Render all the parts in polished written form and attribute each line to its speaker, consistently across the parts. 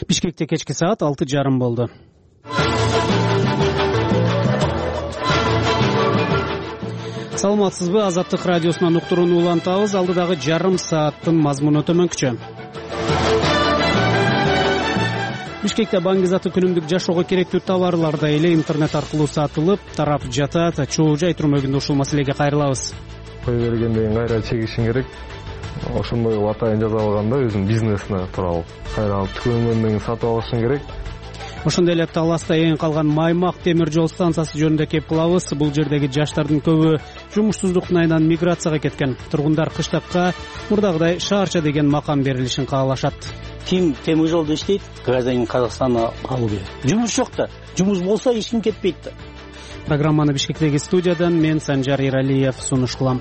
Speaker 1: Бишкекте кечки саат 6:30 болду. Саламатсызбы? Азаттык радиосунан уктурууну улантабыз. Алдыдагы жарым сааттын мазмуну төмөнкүчө. Бишкекте Баңгизаты күнүмдүк жашоого керектүү товарлар да эле интернет аркылуу сатылып тарап жатат. Чоо жай турмөгүндө ушул маселеге кайрылабыз.
Speaker 2: Кой бергенден кайра чегишиң керек. Ошондой атайын жазып алганда өзүнүн бизнесине тууралуу кайра алып түгөнгөндөн сатып алышың керек.
Speaker 1: Ошондой эле Таласта эң калган Маймак темир жол станциясы жөнүндө кеп кылабыз. Бул жердеги жаштардын көбү жумушсуздуктун айынан миграцияга кеткен. Тургундар кыштакка мурдагыдай шаарча деген макам берилишин каалашат.
Speaker 3: Ким темир жолдо иштейт, гражданин Казакстана калуу керек. Жумуш жок да. Жумуш болсо эч ким кетпейт да.
Speaker 1: Программаны Бишкектеги студиядан мен Санжар Иралиев сунуш кылам.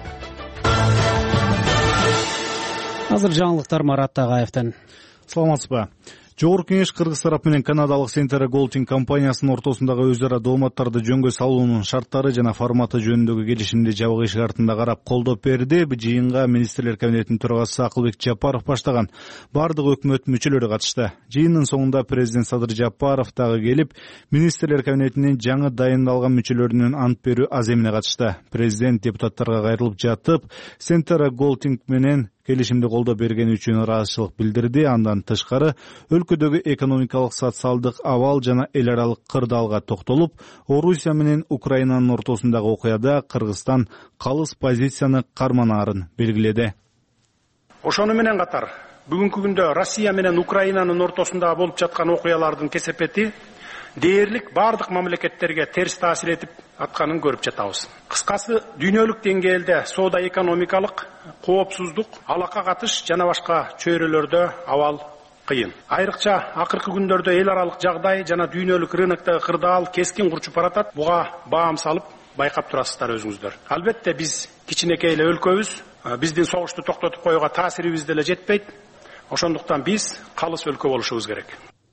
Speaker 1: Азыр жаңылыктар Марат Тагаевден.
Speaker 4: Саламатсызбы? Жогорку кеңеш Кыргыз тарап менен канадалык Centera Golding компаниясынын ортосундагы өз ара дооматтарды жөнгө салуунун шарттары жана форматы жөнүндөгү келишимди жабык эшик артында карап колдоп берди. Бул жыйынга министрлер кабинетинин төрагасы Акылбек Жапаров баштаган бардык өкмөт мүчөлөрү катышты. Жыйындын соңунда президент Садыр Жапаров дагы келип, министрлер кабинетинин жаңы дайындалган мүчөлөрүнүн ант берүү аземине катышты. Президент депутаттарга кайрылып жатып, Centera Golding менен келишимди колдоп бергени үчүн ыраазычылык билдирди. Андан тышкары өлкөдөгү экономикалык, социалдык абал жана эл аралык кырдаалга токтолуп, Орусия менен Украинанын ортосундагы окуяда Кыргызстан калыс позицияны карманаарын белгиледи.
Speaker 5: Ошону менен катар бүгүнкү күндө Россия менен Украинанын ортосунда болуп жаткан окуялардын кесепети дээрлик бардык мамлекеттерге терс таасир этип атканын көрүп жатабыз. Кыскасы, дүйнөлүк деңгээлде соода экономикалык, коопсуздук, алака катыш жана башка чөйрөлөрдө абал кыйын. Айрыкча акыркы күндөрдө эл аралык жагдай жана дүйнөлүк рыноктогу кырдаал кескин курчуп баратат. Буга баам салып байкап турасыздар өзүңүздөр. Албетте биз кичинекей эле өлкөбүз, биздин согушту токтотуп коюуга таасирибиз деле жетпейт. Ошондуктан биз калыс өлкө болушубуз керек.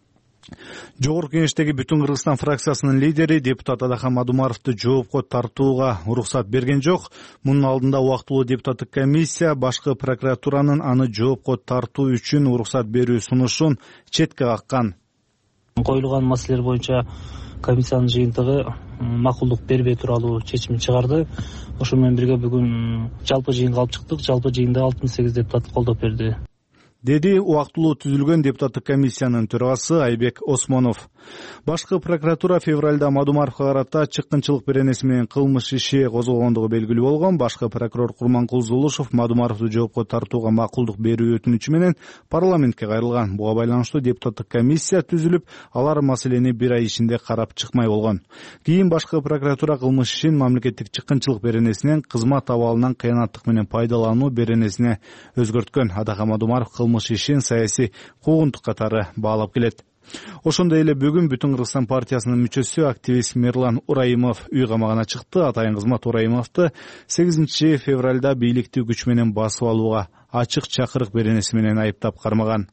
Speaker 4: Жогорку кеңештеги Бүтүн Кыргызстан фракциясынын лидери депутат Адахан Мадумаровду жоопко тартууга уруксат берген жок. Мунун алдында убактылуу депутаттык комиссия башкы прокуратуранын аны жоопко тартуу үчүн уруксат берүү сунушун четке каккан.
Speaker 6: Коюлган маселелер боюнча комиссиянын жыйынтыгы макулдук бербей тууралуу чечим чыгарды. Ошо менен бирге бүгүн жалпы жыйынга алып чыктык. Жалпы жыйында 68 депутат колдоп берди,
Speaker 4: деди убактылуу түзүлгөн депутаттык комиссиянын төрагасы Айбек Осмонов. Башкы прокуратура февралда Мадумаровго карата чыккынчылык беренеси менен кылмыш иши козголгондугу белгилүү болгон. Башкы прокурор Курманкул Зулушев Мадумаровду жоопко тартууга макулдук берүү өтүнүчү менен парламентке кайрылган. Буга байланыштуу депутаттык комиссия түзүлүп, алар маселени бир ай ичинде карап чыкмай болгон. Кийин башкы прокуратура кылмыш ишин мамлекеттик чыккынчылык беренесинен кызмат абалынан кыянаттык менен пайдалануу беренесине өзгөрткөн. Адахан Мадумаров кылмыш ишин саясий куугунтук катары баалап келет. Ошондой эле бүгүн Бүтүн Кыргызстан партиясынын мүчөсү активист Мерлан Ураимов үй камагына чыкты. Атайын кызмат Ураимовду 8 февралда бийликти күч менен басып алууга ачык чакырык беренеси менен айыптап кармаган.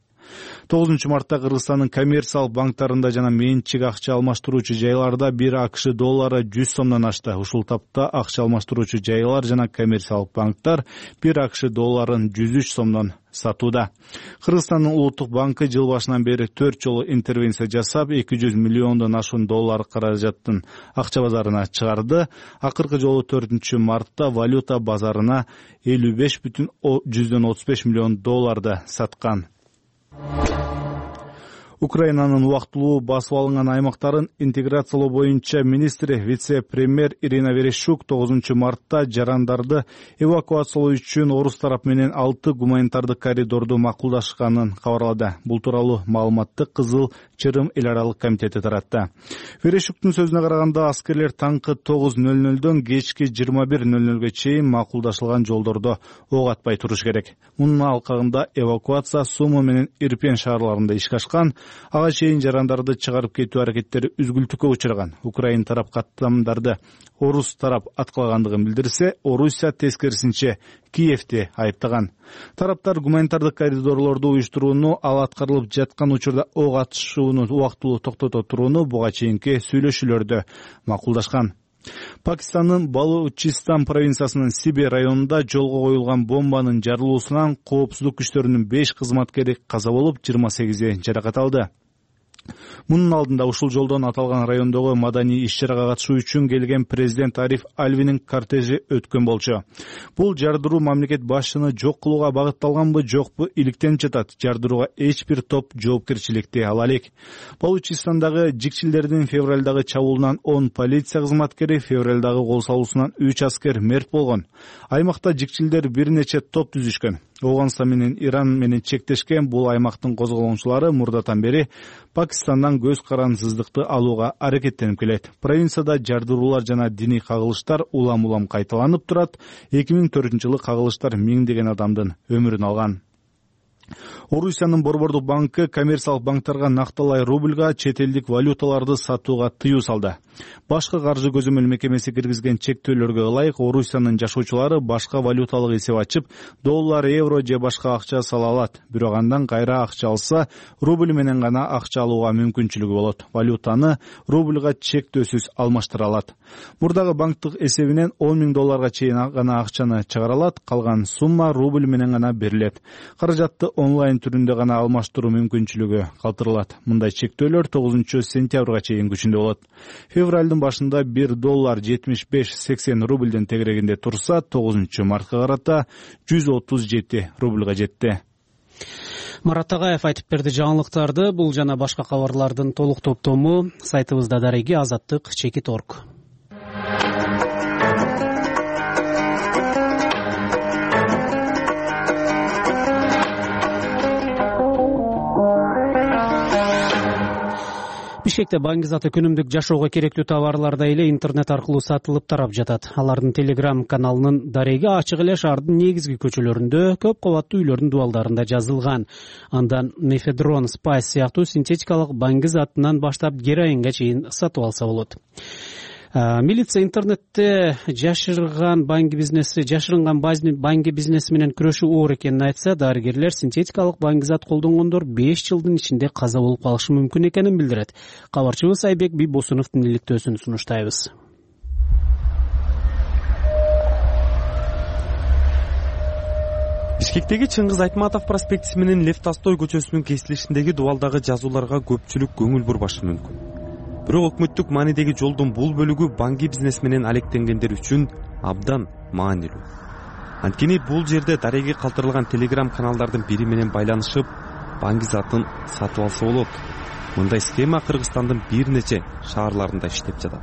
Speaker 4: 9 мартта Кыргызстандын коммерциялык банктарында жана менчик акча алмаштыруучу жайларда 1 АКШ доллары 100 сомдон ашты. Ушул тапта акча алмаштыруучу жайлар жана коммерциялык банктар 1 АКШ долларын 103 сомдон сатууда. Кыргызстандын улуттук банкы жыл башынан бери 4 жолу интервенция жасап, 200 миллиондон ашуун доллар каражаттын акча базарына чыгарды. Акыркы жолу 4 мартта валюта базарына 55,35 миллион долларды саткан. Украинанын убактылуу басып алынган аймактарын интеграциялоо боюнча министри вице-премьер Ирина Верещук 9 мартта жарандарды эвакуациялоо үчүн орус тарап менен 6 гуманитардык коридорду макулдашканын кабарлады. Бул тууралуу маалыматты Кызыл Чырым эл аралык комитети таратты. Верещуктун сөзүнө караганда, аскерлер таңкы 9:00дөн кечки 21:00ге чейин макулдашылган жолдордо ок атпай туруш керек. Мунун алкагында эвакуация Сумо менен Ирпен шаарларында ишке ашкан. Ага чейин жарандарды чыгарып кетүү аракеттери үзгүлтүккө учурган. Украин тарап каттамдарды орус тарап аткалагандыгын билдирсе, Орусия тескерисинче Киевти айыптаган. Тараптар гуманитардык коридорлорду уюштурууну, ал аткарылып жаткан учурда ок атышууну убактылуу токтото турууну буга чейинки сүйлөшүүлөрдө макулдашкан. Пакистандын Балучистан провинциясынын Сиби районунда жолго коюлган бомбанын жарылуусунан коопсуздук күчтөрүнүн 5 кызматкери каза болуп, 28 жаракат алды. Мунун алдында ушул жолдон аталган райондогу маданий иш-чарага катышуу үчүн келген президент Ариф Алвинин кортежи өткөн болчу. Бул жардыруу мамлекет башчыны жок кылууга багытталганбы, жокпу иликтенип жатат. Жардырууга эч бир топ жоопкерчиликти ала элек. Балучистандагы жикчилдердин февралдагы чабуулунан 10 полиция кызматкери, февралдагы кол салуусунан 3 аскер мерт болгон. Аймакта жикчилдер бир нече топ түзүшкөн. Ооганстан менен Иран менен чектешкен бул аймактын козголоңчулары мурдатан бери Пакистандан көз карансыздыкты алууга аракеттенип келет. Провинцияда жардыруулар жана диний кагылыштар улам-улам кайталанып турат. 2004-жылы кагылыштар миңдеген адамдын өмүрүн алган. Орусиянын Борбордук банкы коммерциялык банктарга накталай рубльга чет элдик валюталарды сатууга тыюу салды. Башкы каржы көзөмөл мекемеси киргизген чектөөлөргө ылайык Орусиянын жашоочулары башка валюталык эсеп ачып, доллар, евро же башка акча сала алат. Бирок андан кайра акча алса, рубль менен гана акча алууга мүмкүнчүлүгү болот. Валютаны рубльга чектөөсүз алмаштыра алат. Мурдагы банктык эсебинен 10 000 долларга чейин гана акчаны чыгара алат, калган сумма рубль менен гана берилет. Каражатты онлайн түрүндө гана алмаштыруу мүмкүнчүлүгү калтырылат. Мындай чектөөлөр 9-сентябрга чейин күчүндө болот. Февралдын башында 1 доллар 75-80 рубльден тегерегинде турса, 9-мартка карата 137 рубльга жетти.
Speaker 1: Марат Агаев айтып берди жаңылыктарды. Бул жана башка кабарлардын толук топтому сайтыбызда дареги azatlyk.org. Бишкекте Баңгизаты күнүмдүк жашоого керектүү товарлар да эле интернет аркылуу сатылып тарап жатат. Алардын Telegram каналынын дареги ачык эле шаардын негизги көчөлөрүндө, көп кабаттуу үйлөрдүн дубалдарында жазылган. Андан мефедрон, спайс сыяктуу синтетикалык баңгизатынан баштап героинге чейин сатып алса болот. Милиция интернетте жашырынган банги бизнеси менен күрөшүү оор экенин айтса, дарыгерлер синтетикалык баңгизат колдонгондор 5 жылдын ичинде каза болуп калышы мүмкүн экенин билдирет. Кабарчыбыз Айбек Бибосуновдун иликтөөсүн сунуштайбыз.
Speaker 7: Бишкектеги Чыңгыз Айтматов проспектиси менен Лев Толстой көчөсүнүн кесилишиндеги дубалдагы жазууларга көпчүлүк көңүл бурбашы мүмкүн. Бирок өкмөттүк маанидеги жолдун бул бөлүгү банги бизнес менен алектенгендер үчүн абдан маанилүү. Анткени бул жерде дареги калтырылган Telegram каналдардын бири менен байланышып, баңгизатын сатып алса болот. Мындай схема Кыргызстандын бир нече шаарларында иштеп жатат.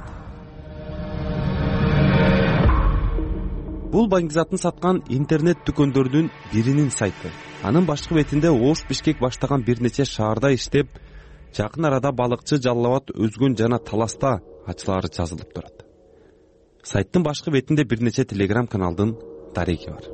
Speaker 7: Бул баңгизатын саткан интернет дүкөндөрдүн биринин сайты. Анын башкы бетинде Ош Бишкек баштаган бир нече шаарда иштеп, жакын арада балыкчы, Жалал Абад, Өзгөн жана Таласта ачылары жазылып турат. Сайттын башкы бетинде бир нече Telegram каналдын дареги бар.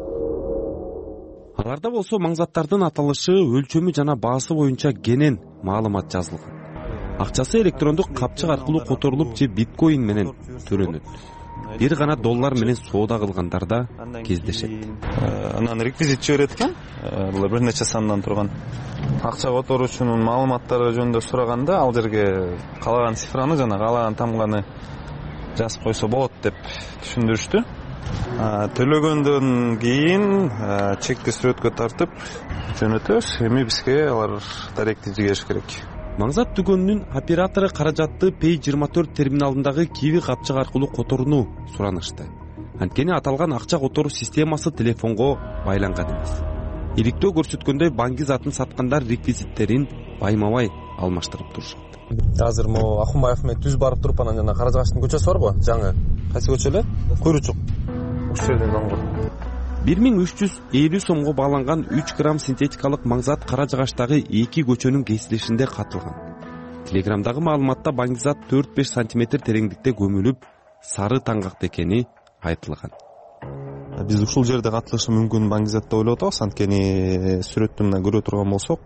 Speaker 7: Аларда болсо маңзаттардын аталышы, өлчөмү жана баасы боюнча кенен маалымат жазылган. Акчасы электрондук капчык аркылуу которулуп же биткоин менен төлөнөт. Бир гана доллар менен соода кылгандар да кездешет.
Speaker 8: Анан реквизит жиберет экен. Бул бир нече сандан турган акча которуучунун маалыматтары жөнүндө сураганда, ал жерге каалаган цифраны жана каалаган тамганы жазып койсо болот деп түшүндүрүштү. Төлөгөндөн кийин чекти сүрөткө тартып жөнөтөбүз. Эми бизге алар даректи жибериш керек.
Speaker 7: Маңзат дүкөнүнүн оператору каражатты Pay24 терминалындагы киви капчык аркылуу которууну суранышты. Анткени аталган акча которуу системасы телефонго байланган эмес. Иликтөө көрсөткөндөй баңгизатын саткандар реквизиттерин байма-бай алмаштырып турушат.
Speaker 9: Азыр могу Ахунбаев менен түз барып туруп анан жана Каражагачтын көчөсү барбы? Жаңы кайсы көчө эле? Куйручук. Ушул жерден аңгыр.
Speaker 7: 1350 сомго бааланган 3 грамм синтетикалык маңзат Каражагачтагы 2 көчөнүн кесилишинде катылган. Телеграмдагы маалыматта баңгизат 4-5 сантиметр тереңдикте көмүлүп, сары таңгак экени айтылган.
Speaker 8: Биз ушул жерде катылышы мүмкүн баңгизат деп ойлоп атабыз. Анткени сүрөттү мына көрө турган болсок,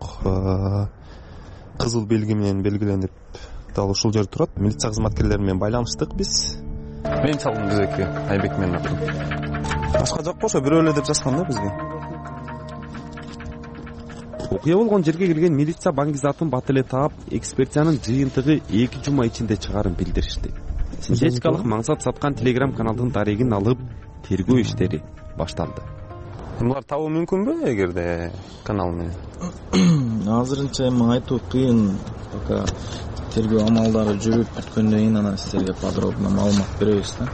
Speaker 8: кызыл белги менен белгиленип дал ушул жерде турат. Милиция кызматкерлери менен байланыштык биз. Мен чалдым бизеки Айбек менен атын. Башка жок болсо бирөө эле деп жазган да бизге.
Speaker 7: Окуя болгон жерге келген милиция баңгизатын бат эле таап, экспертиянын жыйынтыгы 2 жума ичинде чыгарын билдиришти. Синтетикалык маңзат саткан Telegram каналдын дарегин алып, тергөө иштери башталды.
Speaker 8: булар табуу мүмкүнбү эгерде канал менен?
Speaker 10: Азырынча эми айтуу кыйын, пока тергөө амалдары жүрүп бүткөндөн кийин анан силерге подробно маалымат беребиз да.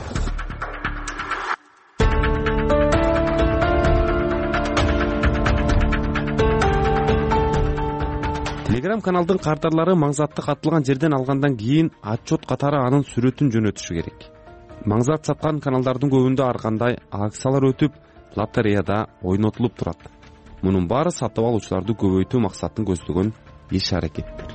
Speaker 7: Telegram каналдын кардарлары маңзатты катталган жерден алгандан кийин отчет катары анын сүрөтүн жөнөтүшү керек. Маңзат саткан каналдардын көбүндө ар кандай акциялар өтүп, лотереяда ойнотулуп турат. Мунун баары сатып алуучуларды көбөйтүү максатын көздөгөн иш-аракеттер.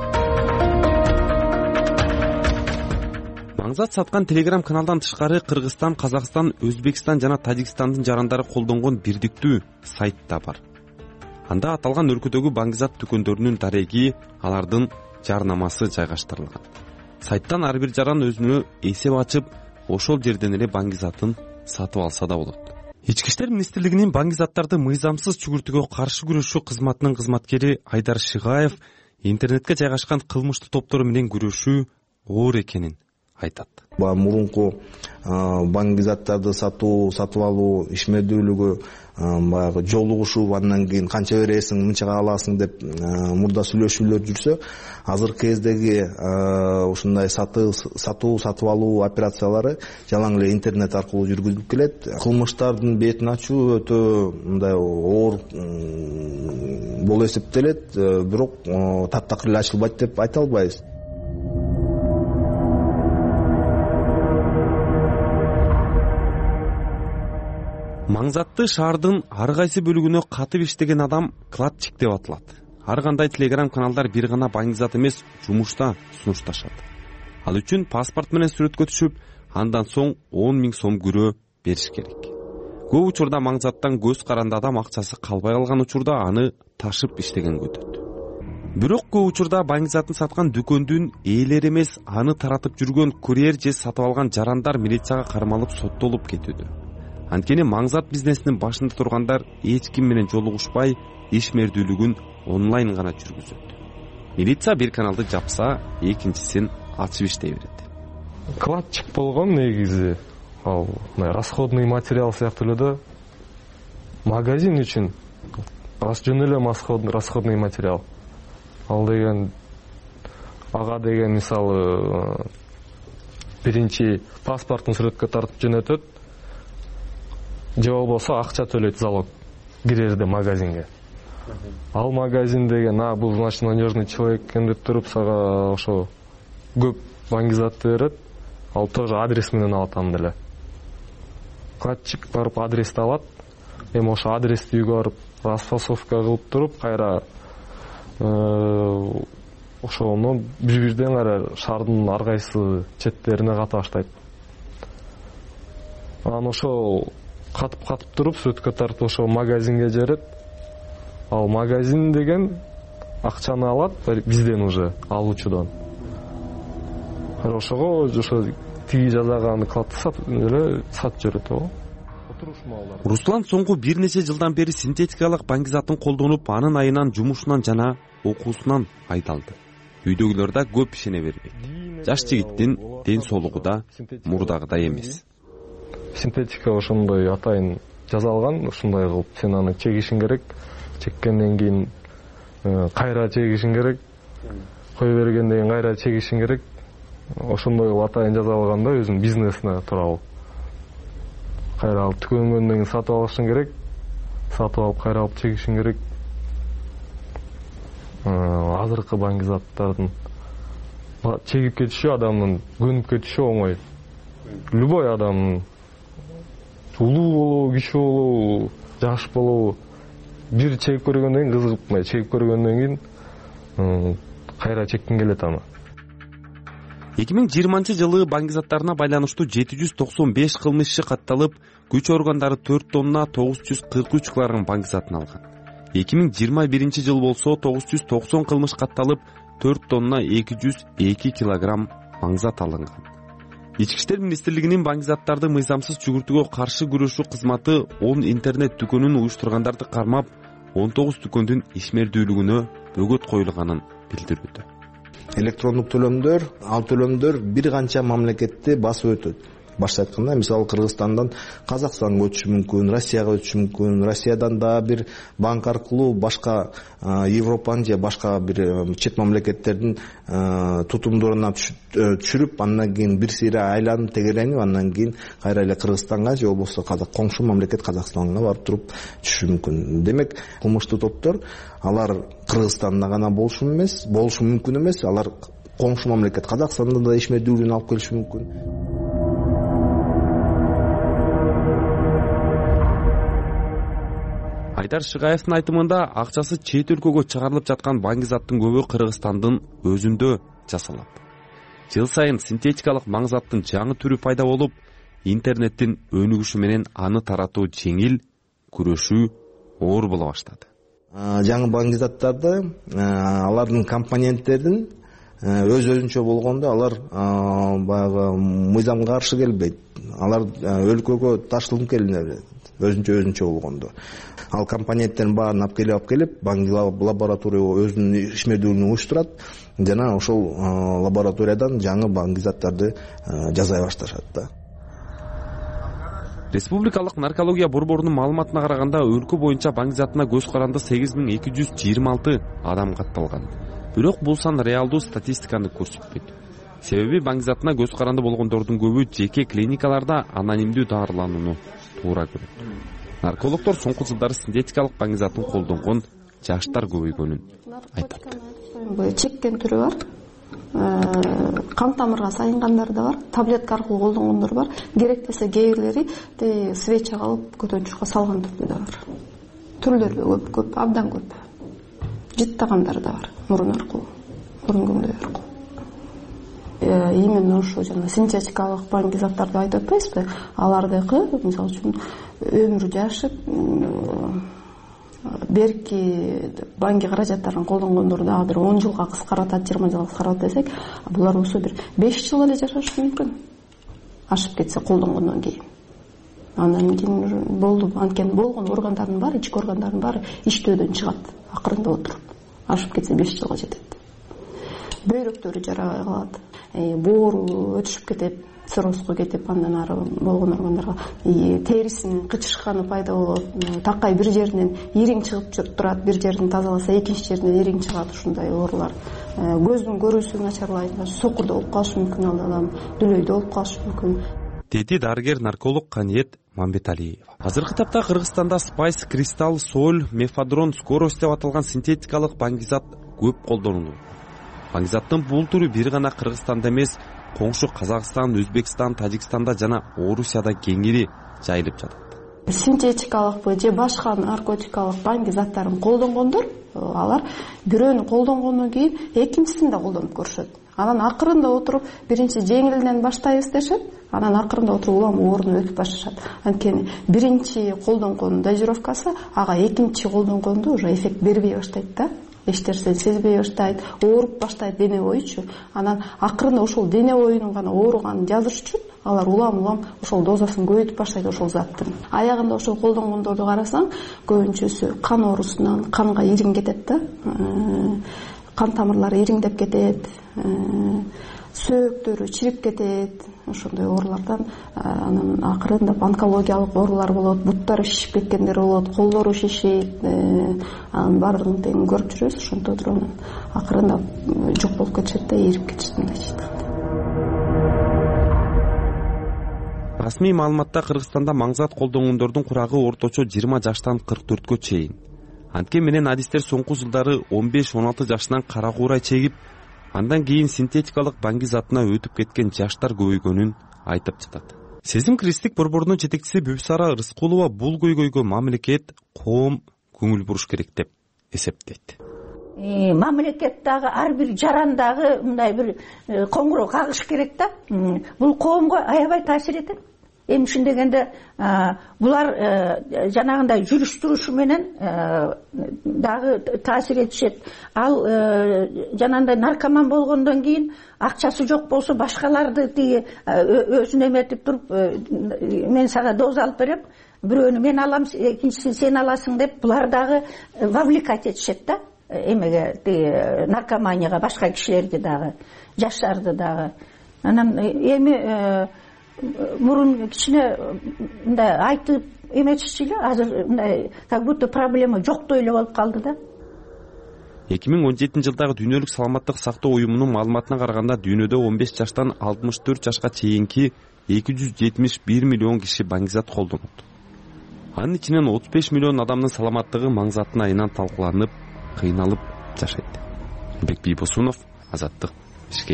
Speaker 7: Маңзат саткан Telegram каналдан тышкары Кыргызстан, Казакстан, Өзбекстан жана Тажикстандын жарандары колдонгон бирдиктүү сайт да бар. Анда аталган өлкөдөгү баңгизат дүкөндөрүнүн дареги, алардын жарнамасы жайгаштырылган. Сайттан ар бир жаран өзүнө эсеп ачып, ошол жерден эле баңгизатын сатып алса да болот. Ички иштер министрлигинин баңгизаттарды мыйзамсыз чүгүртүүгө каршы күрөшүү кызматынын кызматкери Айдар Шыгаев интернетке жайгашкан кылмыштуу топтор менен күрөшүү оор экенин айтат.
Speaker 10: Мурунку баңгизаттарды сатып алуу ишмердүүлүгү баягы жолугушуп, андан кийин канча бересиң, мынчага аласың деп мурда сүйлөшүүлөр жүрсө, азыркы кездеги ушундай сатып алуу операциялары жалаң эле интернет аркылуу жүргүзүлүп келет. Кылмыштардын бетин ачуу өтө мындай оор болуп эсептелет, бирок таптакыр эле ачылбайт деп айта албайбыз.
Speaker 7: Маңзатты шаардын ар кайсы бөлүгүнө катып иштеген адам кладчик деп аталат. Ар кандай Telegram каналдар бир гана баңгизат эмес, жумушта сунушташат. Ал үчүн паспорт менен сүрөткө түшүп, андан соң 10 000 сом күрөө бериш керек. Көп учурда маңзаттан көз каранды адам акчасы калбай калган учурда аны ташып иштегенге өтөт. Бирок көп учурда баңгизатын саткан дүкөндүн ээлери эмес, аны таратып жүргөн курьер же сатып алган жарандар милицияга кармалып соттолуп кетүүдө. Анткени маңзат бизнесинин башында тургандар эч ким менен жолугушпай, ишмердүүлүгүн онлайн гана жүргүзөт. Милиция бир каналды жапса, экинчисин ачып иштей берет.
Speaker 2: Кладчик болгон негизи ал расходный материал сыяктуу эле да. Магазин үчүн жөн эле расходный материал. Ал деген ага деген мисалы биринчи паспортун сүрөткө тартып жөнөтөт. Же болбосо акча төлөйт залог кирерде магазинге. Ал магазин деген, бул значит надежный человек экен деп туруп сага ошо көп баңгизатты берет. Ал тоже адрес менен алат анда эле. Кладчик барып адрести алат. Эми ошо адрести үйгө барып расфасовка кылып туруп, кайра ошону бир-бирден кайра шаардын ар кайсы четтерине ката баштайт. Анан ошол катып туруп сүрөткө тартып ошо магазинге жерет. Ал магазин деген акчаны алат бизден уже алуучудан. Ошого ошо тиги жазаган катып сатып жүрөт го.
Speaker 7: Руслан соңку бир нече жылдан бери синтетикалык баңгизатын колдонуп, анын айынан жумушунан жана окуусунан айдалды. Үйдөгүлөр да көп ишене бербейт. Жаш жигиттин ден соолугу да мурдагыдай эмес.
Speaker 2: Синтетика ошондой атайын жазалган, ушундай кылып сен аны чегишиң керек. Чеккенден кийин кайра чегишиң керек. Кое бергенден кийин кайра чегишиң керек. Ошондой кылып атайын жазалган да, өзүнүн бизнесине тууралуу. Кайра алып түгөнгөндөн кийин сатып алышың керек. Сатып алып кайра алып чегишиң керек. Азыркы баңгизаттардын чегип кетиши, адамдын көнүп кетиши оңой. Любой адам улуу болобу, кичүү болобу, жаш болобу, бир чегип көргөндөн кийин кызыгмай, чегип көргөндөн кийин кайра чеккиң келет аны.
Speaker 7: 2020 жылы баңгизаттарына байланыштуу 795 кылмыш иши катталып, күч органдары 4 тонна 943 килограмм баңгизатын алган. 2021 жыл болсо 990 кылмыш катталып, 4 тонна 202 килограмм маңзат алынган. Ички иштер министрлигинин баңгизаттарды мыйзамсыз чүгүртүүгө каршы күрөшүү кызматы 10 интернет дүкөнүн уюштургандарды кармап, 19 дүкөндүн ишмердүүлүгүнө бөгөт коюлганын билдирүүдө.
Speaker 10: Электрондук төлөмдөр, ал төлөмдөр бир канча мамлекетти басып өтөт. башка айтканда, мисалы Кыргызстандан Казакстанга өтүшү мүмкүн, Россияга өтүшү мүмкүн, Россиядан да бир банк аркылуу башка Европанын же башка бир чет мамлекеттердин тутумдоруна түшүрүп, андан кийин бир сыйра айланып тегеренип, андан кийин кайра эле Кыргызстанга же болбосо коңшу мамлекет Казакстанга барып туруп түшүшү мүмкүн. Демек, кылмыштуу топтор алар Кыргызстанда гана болушу мүмкүн эмес, алар коңшу мамлекет Казакстанда да ишмердүүлүгүн алып келиши мүмкүн.
Speaker 7: Айдар Шыгаевдин айтымында акчасы чет өлкөгө чыгарылып жаткан баңгизаттын көбү Кыргызстандын өзүндө жасалат. Жыл сайын синтетикалык маңзаттын жаңы түрү пайда болуп, интернеттин өнүгүшү менен аны таратуу жеңил, күрөшүү оор боло баштады.
Speaker 10: Жаңы баңгизаттарды алардын компоненттерин өзүнчө болгондо алар баягы мыйзамга каршы келбейт. Алар өлкөгө ташылып келинет, өзүнчө болгондо. Ал компоненттерин баарын алып келип, банк лаборатория өзүнүн ишмердүүлүгүн уюштурат жана ошол лабораториядан жаңы баңгизаттарды жасай башташат да.
Speaker 7: Республикалык наркология борборунун маалыматына караганда, өлкө боюнча баңгизатына көз каранды 8226 адам катталган. Бирок бул сан реалдуу статистиканы көрсөтпөйт. Себеби баңгизатына көз каранды болгондордун көбү жеке клиникаларда анонимдүү дарыланууну туура көрөт. Наркологдор соңку жылдары синтетикалык баңгизатын колдонгон жаштар көбөйгөнүн айтат.
Speaker 11: Чеккен түрү бар, кан тамырга сайынгандары да бар, таблетка аркылуу колдонгондор бар, керектесе кээ бирлери свечага алып көтөнчүккө салган түрдүү да бар. Түрлөрү көп, абдан көп. Жыттагандар да бар, мурун аркылуу, мурун көмдөй аркылуу. Именно ошо жана синтетикалык баңгизаттарды айтып атпайсызбы? Алардыкы, мисалы үчүн, өмүр жашып, берки банки каражаттарын колдонгондор дагы бир 10 жылга кыскаратат, 20 жылга кыскаратат десек, булар болсо бир 5 жыл эле жашашы мүмкүн. Ашып кетсе колдонгондон кийин. Андан кийин болду, анткени болгон органдардын баары, ички органдардын баары иштөөдөн чыгат, акырында отуруп. Ашып кетсе 5 жылга жетет. Бөйрөктөрү жарабай калат, боору өтүшүп кетет, циррозго кетип, андан ары болгон органдарга терисинин кычышканы пайда болот. Такай бир жеринен ириң чыгып турат, бир жерин тазаласа экинчи жеринен ириң чыгат, ушундай оорулар. Көздүн көрүүсү начарлайт, сокурда болуп калышы мүмкүн, ал адам дүлөйдө болуп калышы мүмкүн.
Speaker 7: Деди дарыгер нарколог Каниет Мамбеталиева. Азыркы тапта Кыргызстанда спайс, кристалл, соль, мефадрон, скорость деп аталган синтетикалык баңгизат көп колдонулат. Баңгизаттын бул түрү бир гана Кыргызстанда эмес, коңшу Казакстан, Өзбекстан, Тажикстанда жана Орусияда кеңири жайылып жатат.
Speaker 11: Синтетикалык же башка наркотикалык баңгизаттарын колдонгондор, алар бирөөнү колдонгондон кийин экинчисин да колдонуп көрүшөт. Анан акырында отуруп биринчи жеңилинен баштайбыз дешет, анан акырында отуруп улам ооруну өтүп башташат. Анткени биринчи колдонгондун дозировкасы ага экинчи колдонгондо уже эффект бербей баштайт да. Эч нерсени сезбей баштайт, ооруп баштайт дене боючу. Анан акырында ошол дене боюнун гана ооруганын жазыш үчүн алар улам ошол дозасын көбөйтүп баштайт ошол заттын. Аягында ошол колдонгондорду карасаң, көбүнчөсү кан оорусунан канга ириң кетет да. Кан тамырлары ириңдеп кетет, сөөктөрү чирип кетет, ошондой оорулардан анан акырында онкологиялык оорулар болот, буттары шишип кеткендер болот, колдору шишийт, анын баардыгын тең көрүп жүрөбүз, ошондо туруп акырында жок болуп кетишет да, эрип кетишет мындайча айтканда.
Speaker 7: Расмий маалыматта Кыргызстанда маңзат колдонгондордун курагы орточо 20 жаштан 44кө чейин. Анткен менен адистер соңку жылдары 15-16 жашынан кара куурай чегип, андан кийин синтетикалык баңгизатына өтүп кеткен жаштар көбөйгөнүн айтып жатат. Сезим кристик борборунун жетекчиси Бүбүсара Рыскулова бул көйгөйгө мамлекет, коом көңүл буруш керек деп эсептейт.
Speaker 12: Мамлекет дагы ар бир жарандагы мындай бир коңгуроо кагыш керек да. Бул коомго аябай таасир этет. Эми ушун дегенде булар жанагындай жүрүш турушу менен дагы таасир этишет. Ал жанагындай наркоман болгондон кийин акчасы жок болсо башкаларды өзүнө эметип туруп, мен сага доза алып берем, бирөөнү мен алам, экинчисин сен аласың деп булар дагы вовлекать этишет да. Эмеге наркоманияга башка кишилерди дагы, жаштарды дагы. Анан эми мурун кичине мындай айтып эметишчи эле, азыр мындай как будто проблема жоктой эле болуп калды да.
Speaker 7: 2017 жылдагы дүйнөлүк саламаттык сактоо уюмунун маалыматына караганда дүйнөдө 15 жаштан 64 жашка чейинки 271 миллион киши баңгизат колдонот. Анын ичинен 35 миллион адамдын саламаттыгы маңзаттын айынан талкууланып, кыйналып жашайт. Бек Бийбосунов, Азаттык, Бишкек.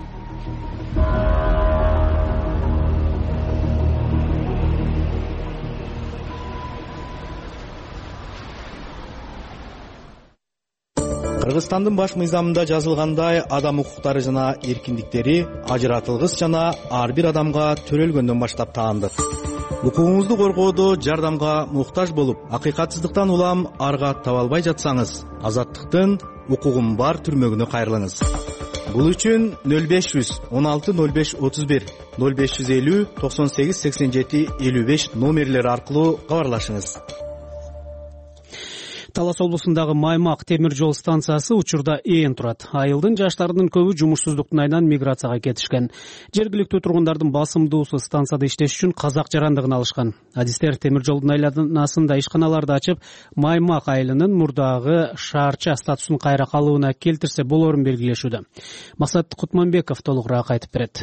Speaker 13: Кыргызстандын баш мыйзамында жазылгандай, адам укуктары жана эркиндиктери ажыратылгыс жана ар бир адамга төрөлгөндөн баштап таандык. Укугуңузду коргоодо жардамга муктаж болуп, акыйкатсыздыктан улам арга таба албай жатсаңыз, Азаттыктын укугум бар түрмөгүнө кайрылыңыз. Бул үчүн 0500 16 05 31 0550 98 87 55 номерлери аркылуу кабарлашыңыз.
Speaker 1: Талас облусундагы Маймак темир жол станциясы учурда ээн турат. Айылдын жаштарынын көбү жумушсуздуктун айынан миграцияга кетишкен. Жергиликтүү тургундардын басымдуусу станцияда иштеш үчүн казак жарандыгын алышкан. Адистер темир жолдун айланасында ишканаларды ачып, Маймак айылынын мурдагы шаарча статусун кайра калыбына келтирсе болорун белгилешүүдө. Максат Кутманбеков толугураак айтып берет.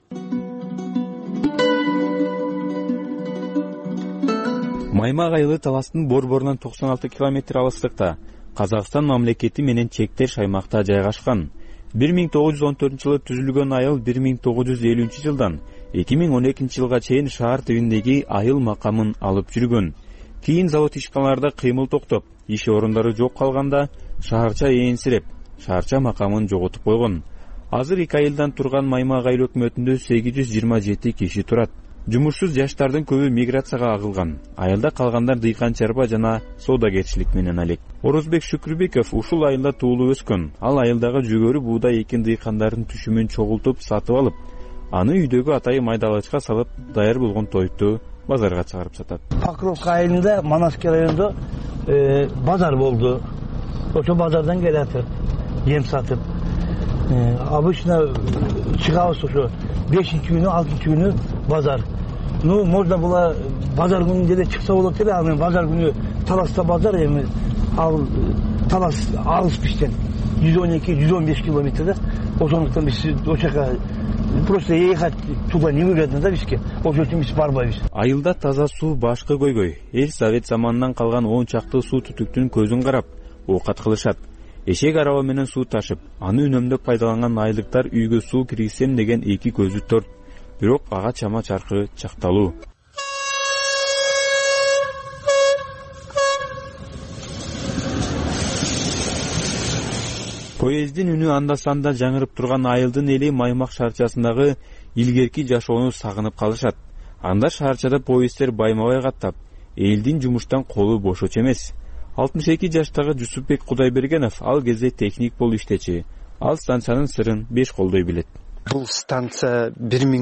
Speaker 14: Маймак айылы Таластын борборунан 96 километр алыстыкта, Казакстан мамлекети менен чектеш аймакта жайгашкан. 1914 жылы түзүлгөн айыл 1950 жылдан 2012 жылга чейин шаар тибиндеги айыл макамын алып жүргөн. Кийин завод ишканаларда кыймыл токтоп, иш орундары жок калганда шаарча ээнсирип, шаарча макамын жоготуп койгон. Азыр 2 айылдан турган Маймак айыл өкмөтүндө 827 киши турат. Жумушсуз жаштардын көбү миграцияга агылган. Айылда калгандар дыйкан чарба жана соодагерчилик менен алек. Орозбек Шүкүрбеков ушул айылда туулуп өскөн. Ал айылдагы жүгөрү буудай экин дыйкандардын түшүмүн чогултуп сатып алып, аны үйдөгү атайы майдалачка салып, даяр болгон тойту базарга чыгарып сатат.
Speaker 15: Покровка айылында, Манасский районунда базар болду. Ошо базардан келатып, ем сатып. Обычно чыгабыз ошо 5-күнү, 6-күнү базар. Ну, можно было базар күнүндө да чыкса болот эле, аны базар күнү Таласта базар эми ал Талас алыс бизден 112-115 километр. Ошондуктан биз ошока просто ехать туда невыгодно да бизге. Ошон үчүн биз барбайбыз.
Speaker 14: Айылда таза суу башкы көйгөй. Эл Совет заманынан калган 10 чакты суу түтүктүн көзүн карап, оокат кылышат. Эшек араба менен суу ташып, аны үнөмдөп пайдаланган айылдыктар үйгө суу киргизсем деген эки көзү торт. Бирок ага чама чаркы чакталуу. Поездин үнү анда-санда жаңырып турган айылдын эли Маймак шаарчасындагы илгерки жашоону сагынып калышат. Анда шаарчада поезддер байма-бай каттап, элдин жумуштан колу бошочу эмес. 62 жаштагы Жусупбек Кудайбергенов ал кезде техник болуп иштечи. Ал станциянын сырын беш колдой билет.
Speaker 16: Бул станция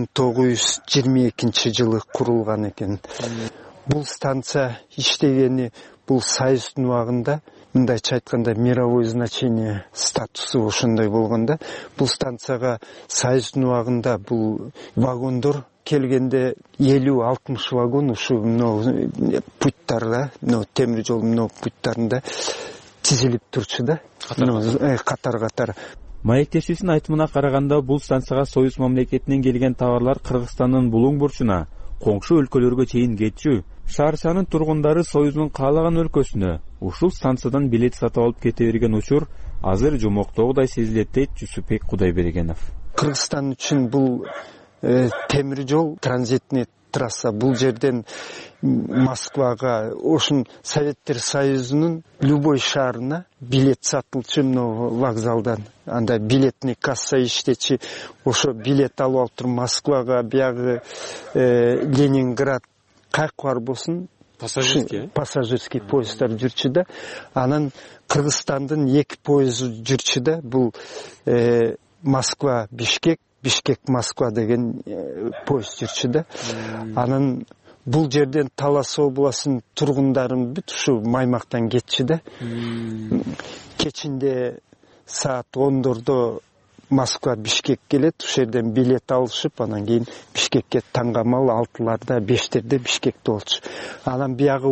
Speaker 16: 1922 жылы курулган экен. Бул станция иштегени бул Союздун убагында, мындайча айтканда мировой значение статусу ошондой болгондо. Бул станцияга Союздун убагында бул вагондор келгенде 50-60 вагон ушу путтарда, темир жол путтарында тизилип турчу да. Катар-катар.
Speaker 14: Маектешчисинин айтымына караганда, бул станцияга Союз мамлекетинен келген товарлар Кыргызстандын булуң бурчуна, коңшу өлкөлөргө чейин кетчү. Шаарчанын тургундары Союздун каалаган өлкөсүнө ушул станциядан билет сатып алып кете берген учур азыр жомоктогудай сезилет дейт Жусупбек Кудайбергенов.
Speaker 16: Кыргызстан үчүн бул темир жол транзитный трасса. Бул жерден Москвага, ошон Советтер Союзунун любой шаарына билет сатылчу вокзалдан. Анда билетный касса иштечи. Ошо билет алып алып туруп Москвага, биягы Ленинград кайк бар болсун, пассажирский поезддар жүрчү да. Анан Кыргызстандын 2 поезд жүрчү да. Бул Москва-Бишкек, Бишкек-Москва деген поезд жүрчү да. Анан бул жерден Талас областынын тургундарын бүт ушу Маймактан кетчү да. Кечинде саат 10-дордо Москва Бишкек келет, ошол жерден билет алышып, анан кийин Бишкекке таңгамал 6-ларда 5-терде Бишкекте болчу. Анан биягы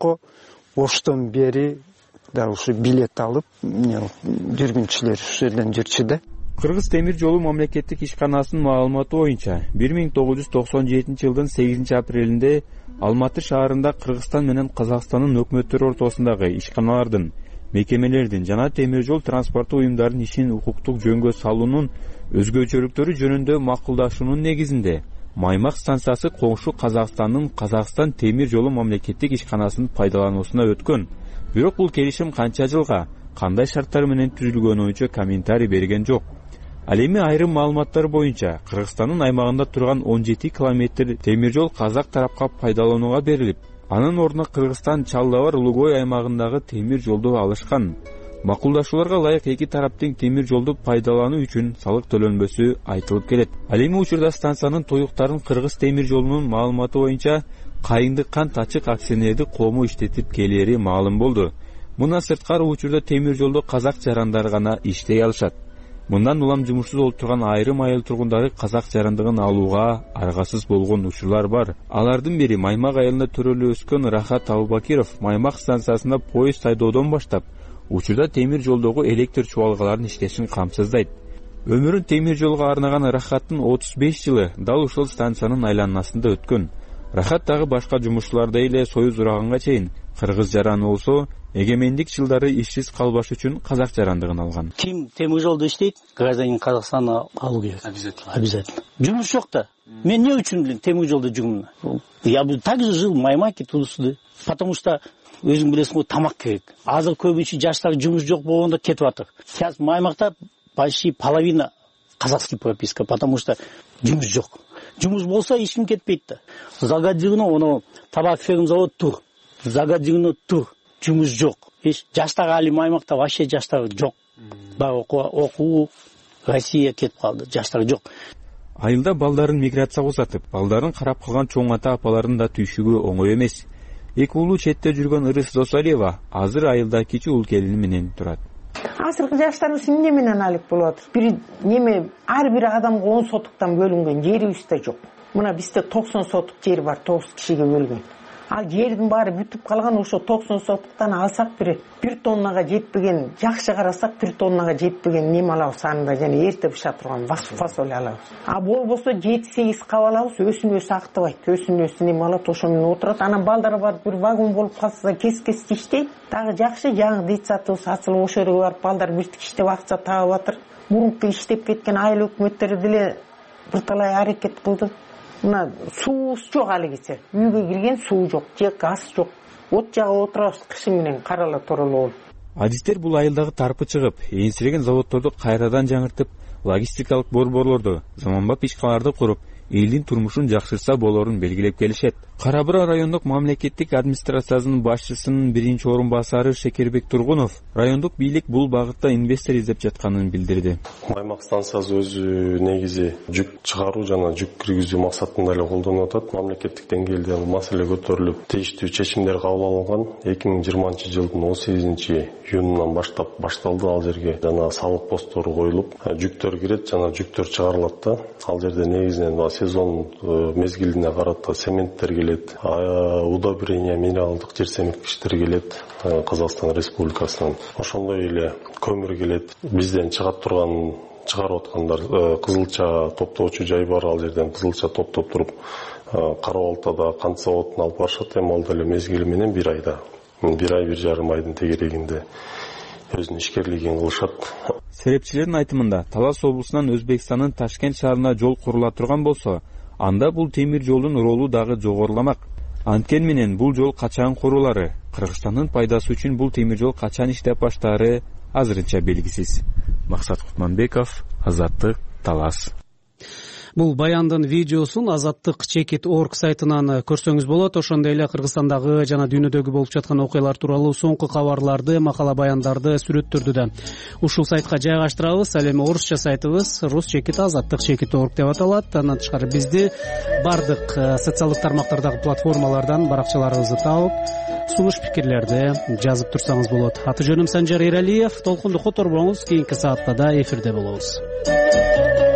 Speaker 16: Оштон бери да ушу билет алып, жүргүнчүлөр ошол жерден жүрчү да.
Speaker 14: Кыргыз темир жолу мамлекеттик ишканасынын маалыматы боюнча 1997 жылдын 8 апрелинде Алматы шаарында Кыргызстан менен Казакстандын өкмөттөрү ортосундагы ишканалардын, мекемелердин жана темир жол транспорту уюмдарынын ишин укуктук жөнгө салуунун өзгөчөлүктөрү жөнүндө макулдашуунун негизинде Маймак станциясы коңшу Казакстандын Казакстан темир жолу мамлекеттик ишканасынын пайдалануусуна өткөн. Бирок бул келишим канча жылга, кандай шарттар менен түзүлгөнү боюнча комментарий берген жок. Ал эми айрым маалыматтар боюнча Кыргызстандын аймагында турган 17 километр темир жол казак тарапка пайдаланууга берилип, анын ордуна Кыргызстан Чалдабар Лугой аймагындагы темир жолду алышкан. Макулдашууларга ылайык эки тараптын темир жолду пайдалануу үчүн салык төлөнбөсү айтылып келет. Ал эми учурда станциянын тоюктарын Кыргыз темир жолунун маалыматы боюнча Кайыңды кант ачык акционердик коому иштетип келери маалым болду. Мына сырткары учурда темир жолду казак жарандары гана иштей алышат. Мындан улам жумушсуз болуп турган айрым айыл тургундары казак жарандыгын алууга аргасыз болгон учурлар бар. Алардын бири Маймак айылында төрөлүп өскөн Рахат Абубакиров Маймак станциясында поезд айдоодон баштап, учурда темир жолдогу электр чубалгаларынын иштешин камсыздайт. Өмүрүн темир жолго арнаган Рахаттын 35 жылы дал ушул станциянын айланасында өткөн. Рахат дагы башка жумушчулардай эле Союз ураганга чейин кыргыз жараны болсо, эгемендик жылдары ишсиз калбаш үчүн казак жарандыгын алган.
Speaker 3: Ким темир жолдо иштейт, гражданин Казакстана алуу керек. Обязательно. Жумуш жок да. Мен эмне үчүн темир жолдо жүрмүн? Я бы также жил в Маймаке туда-сюда. Потому что өзүң билесиң го, тамак керек. Азыр көбүнчө жаштар жумуш жок болгондо кетип атат. Сейчас Маймакта почти половина казахский прописка, потому что жумуш жок. Жумуш болсо эч ким кетпейт да. Загадыгына оно табак ферм завод тур. Загадыгына тур. Жумуш жок. Жаштар али Маймакта вообще жаштар жок. Бар окуу Россия кетип калды. Жаштар жок.
Speaker 14: Айылда балдарын миграцияга узатып, балдарын карап калган чоң ата апаларын да түйшүгү оңой эмес. Эки уулу четте жүргөн Ырыс Досалиева азыр айылда кичи ул келини менен турат.
Speaker 17: Азыркы жаштар үчүн эмне менен алып болот? Бир неме ар бир адамга 10 сотуктан бөлүнгөн жерибиз да жок. Мына бизде 90 сотук жер бар, 9 кишиге бөлгөн. Ал жердин баары бүтүп калган, ошо 90 сотуктан алсак бир тоннага жетпеген, жакшы карасак 1 тоннага жетпеген неме алабыз анда, жана эрте быша турган фасоль алабыз. А болбосо 7-8 кап алабыз, өсүн-өсү актыбайт, өсүн-өсү неме алат, ошо менен отурат. Анан балдар барып бир вагон болуп калса кес-кес иштейт. Дагы жакшы, жаңы детсатыбыз ачылып, ошо жерге барып балдар биртик иштеп акча таап атыр. Мурунку иштеп кеткен айыл өкмөттөрү деле бир талай аракет кылды. Мына суу жок алигиче. Үйгө кирген суу жок, же газ жок. От жагып отурабыз кышы менен карала тороло болуп.
Speaker 14: Адистер бул айылдагы тарпы чыгып, энсиреген заводдорду кайрадан жаңыртып, логистикалык борборлорду, заманбап ишканаларды куруп, элдин турмушун жакшыртса болорун белгилеп келишет. Кара Бура райондук мамлекеттик администрациясынын башчысынын биринчи орун басары Шекербек Тургунов райондук бийлик бул багытта инвестор издеп жатканын билдирди.
Speaker 18: Маймак станциясы өзү негизи жүк чыгаруу жана жүк киргизүү максатында эле колдонуп атат. Мамлекеттик деңгээлде бул маселе көтөрүлүп, тийиштүү чечимдер кабыл алынган. 2020 жылдын 18 июнунан баштап башталды. Ал жерге жана салык постору коюлуп, жүктөр кирет жана жүктөр чыгарылат да. Ал жерде негизинен сезон мезгилине карата цементтер келет, удобрение минералдык жер семирткичтер келет Казакстан Республикасынан. Ошондой эле көмүр келет. Бизден чыгарып аткандар кызылча топтоочу жай бар, ал жерден кызылча топтоп туруп Кара Балтада кант заводуна алып барышат. Эми ал деле мезгили менен 1 айда, 1 ай 1,5 айдын тегерегинде өзүнүн ишкерлигин кылышат.
Speaker 14: Серепчилердин айтымында Талас облусунан Өзбекстандын Ташкент шаарына жол курула турган болсо, анда бул темир жолдун ролу дагы жогоруламак. Анткени менен бул жол качан курулары, Кыргызстандын пайдасы үчүн бул темир жол качан иштеп баштаары азырынча белгисиз. Максат Кутманбеков, Азаттык, Талас.
Speaker 1: Бул баяндын видеосун Азаттык чекит орг сайтынан көрсөңүз болот. Ошондой эле Кыргызстандагы жана дүйнөдөгү болуп жаткан окуялар тууралуу соңку кабарларды, макала баяндарды, сүрөттөрдү да ушул сайтка жайгаштырабыз. Ал эми орусча сайтыбыз рус чекит Азаттык чекит орг деп аталат. Андан тышкары бизди бардык социалдык тармактардагы платформалардан, баракчаларыбызды таап, сунуш пикирлерди жазып турсаңыз болот. Аты жөнүм Санжар Эралиев. Толкунду которбоңуз, кийинки саатта да эфирде болобуз.